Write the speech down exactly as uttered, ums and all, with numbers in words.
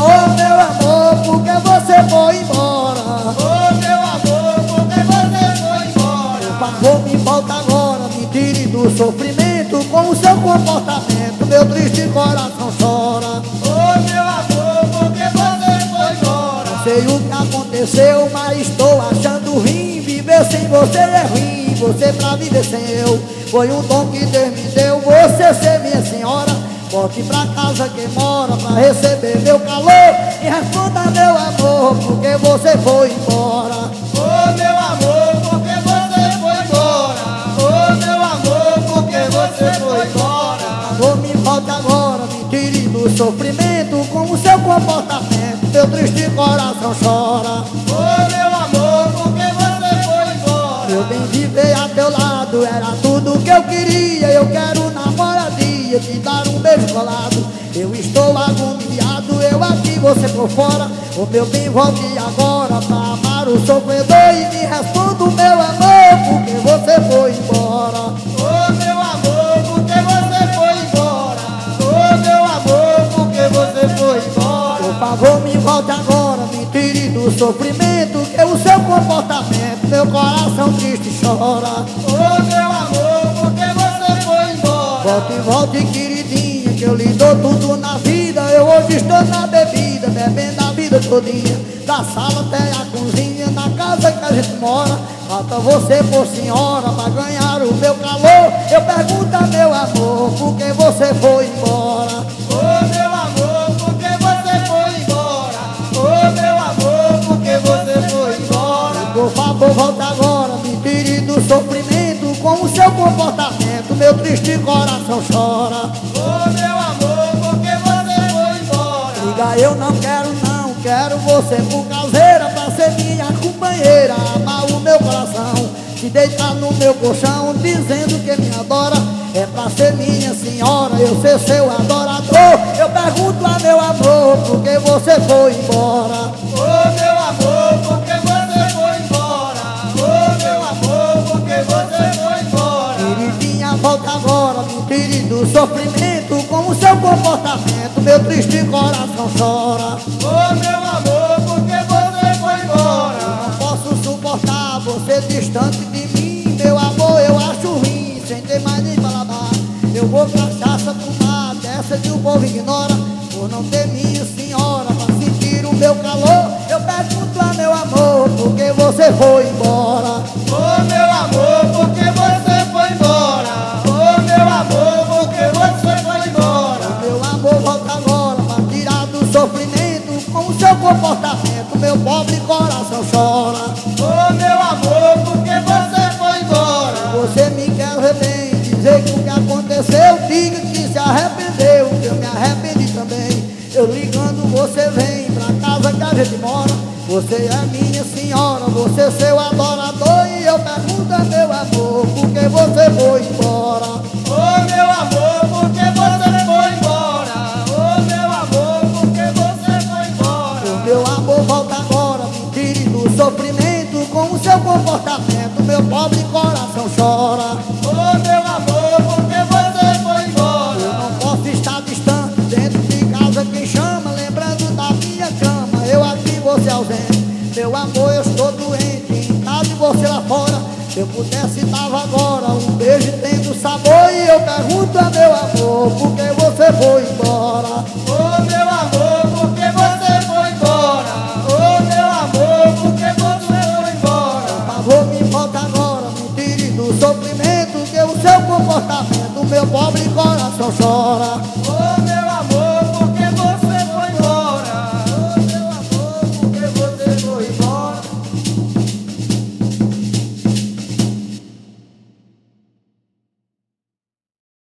Oh meu amor, por que você foi embora? Oh meu amor, por que você foi embora? Por favor, me volta agora, me tire do sofrimento com o seu comportamento, meu triste coração chora. Oh meu amor, por que você foi embora? Não sei o que aconteceu, mas estou achando ruim. Viver sem você é ruim, você pra viver sem eu foi um dom que Deus me deu, você ser minha senhora. Volte pra casa que mora pra receber meu calor e responda meu amor, porque você foi embora. Oh meu amor, por que você foi embora? Oh meu amor, por que você foi embora? Amor, me volte agora, me tire do sofrimento com o seu comportamento, meu triste coração chora. Oh meu amor, por que você foi embora? Meu bem, viver a teu lado era tudo que eu queria. Eu quero namoradia, te dar um beijo colado. Eu estou agoniado, eu aqui, você por fora. O meu bem, volte agora pra amar o sofredor e me responda o meu amor, porque você foi embora. Oh meu amor, por que você foi embora? Oh meu amor, por que você foi embora? Por favor, me volte agora, me tire do sofrimento, que o seu comportamento, meu coração triste chora. Oh meu amor, por que você foi embora? Volte, volte, queridinha, que eu lhe dou tudo na vida. Eu hoje estou na bebida, bebendo a vida todinha, da sala até a cozinha, na casa que a gente mora. Falta você por senhora pra ganhar o meu calor. Eu pergunto a meu amor, por que você foi embora? Oh meu amor, por que você foi embora? Oh meu amor, por que você foi embora? Por favor, volta agora, me tire do sofrimento com o seu comportamento, meu triste coração chora. Oh meu amor, por que você foi embora? Diga, eu não quero não, quero você por causeira, pra ser minha companheira, amar o meu coração, te deitar no meu colchão, dizendo que me adora. É pra ser minha senhora, eu ser seu adorador. Eu pergunto a meu amor, por que você foi embora? Oh meu amor, por que você foi embora? Oh meu amor, por que você foi embora? Queridinha, volta agora, me tire do sofrimento com o seu comportamento, meu triste coração chora. Oh meu amor, por que você foi embora? Eu não posso suportar você distante de mim, meu amor, eu acho ruim, sem ter mais nem palavra. Eu vou cachaça tomar, dessa que o povo ignora, por não ter minha senhora pra sentir o meu calor. Eu pergunto a meu amor, por que você foi embora? Oh meu amor, por que você foi embora? Oh meu amor, por que você foi embora? Meu amor, volta agora pra tirar do sofrimento com o seu comportamento, meu pobre coração chora. Oh meu amor, por que você foi embora? Você me quer bem, dizer que o que aconteceu, diga que se arrependeu, que eu me arrependi também. Eu ligando, você vem pra casa que a gente mora. Você é minha senhora, você é seu adorador. E eu pergunto a meu amor, por que você foi embora? Oh meu amor, por que você foi embora? Oh meu amor, por que você foi embora? O meu amor, volta agora, me tire do sofrimento com o seu comportamento, meu pobre coração chora. Oh meu amor, por que você foi embora? Eu não posso estar distante, dentro de casa quem chama, lembrando da minha cama, eu aqui, você ausente. Meu amor, eu estou doente, em casa e você lá fora. Se eu pudesse, dava agora um beijo tendo sabor. E eu pergunto a meu amor, por que você foi embora? Oh meu amor, por que você foi embora? Oh meu amor, por que você foi embora? Por favor, me volta agora, me tire do sofrimento, que o seu comportamento, meu pobre coração chora.